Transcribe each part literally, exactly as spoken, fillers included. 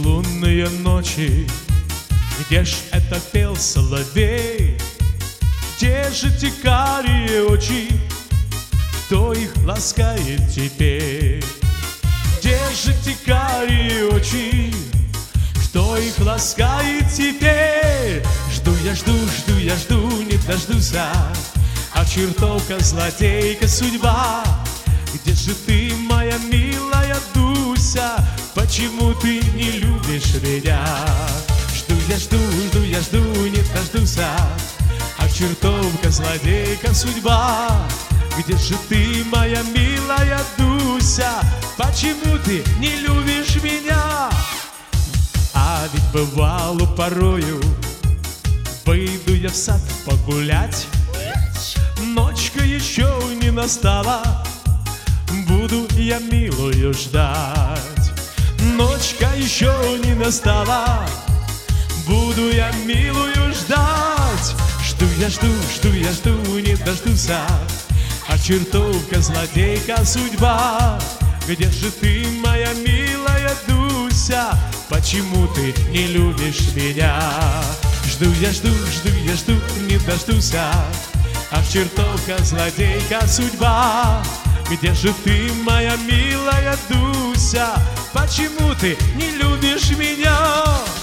безлунные ночи, где ж это пел соловей? Где же те карие очи, кто их ласкает теперь? Где же те карие очи, кто их ласкает теперь? Жду я, жду, жду я, жду, не дождусь, а чертовка, злодейка, судьба. Где же ты, моя милая Дуся? Почему ты не любишь меня? Жду я, жду, жду я, жду, не дождусь, а чертовка, злодейка, судьба. Где же ты, моя милая Дуся? Почему ты не любишь меня? А ведь бывало порою, выйду я в сад погулять, ночка еще не настала, буду я милую ждать. Ночка еще не настала, буду я милую ждать. Жду я, жду, жду я, жду, не дождусь, а чертовка, злодейка, судьба. Где же ты, моя милая Дуся? Почему ты не любишь меня? Жду я, жду, жду я, жду, не дождусь, а чертовка, злодейка, судьба. Где же ты, моя милая Дуся? Почему ты не любишь меня?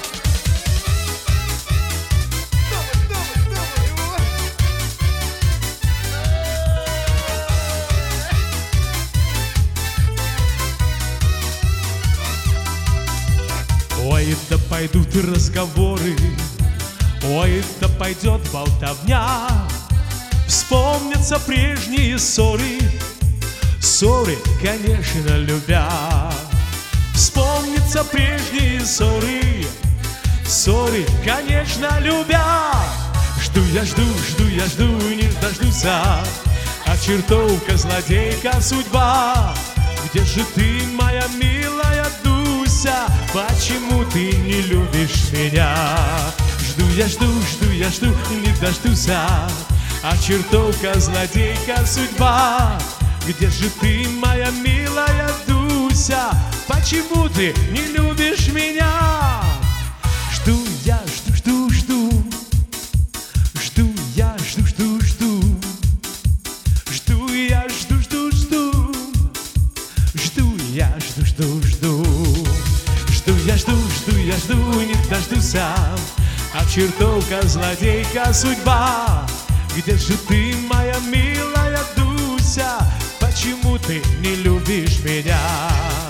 Ой, да пойдут разговоры, ой, да пойдет болтовня. Вспомнятся прежние ссоры, ссоры, конечно, любя. Вспомнятся прежние ссоры, ссоры, конечно, любя. Жду я, жду, жду я, жду, не дождусь, а чертовка, злодейка, судьба. Где же ты, моя милая Дуся? Почему ты не любишь меня? Жду я, жду, жду я, жду, не дождусь, а чертовка, злодейка, судьба. Где же ты, моя милая Дуся? Почему ты не любишь меня? Жду я, жду, жду, жду, жду я, жду, жду, жду, жду я, жду, жду, жду, жду я, жду, жду, жду, жду я, жду, жду я, жду, не дождусь, а чертовка, злодейка, судьба. Где же ты, моя милая Дуся? Почему ты не любишь меня?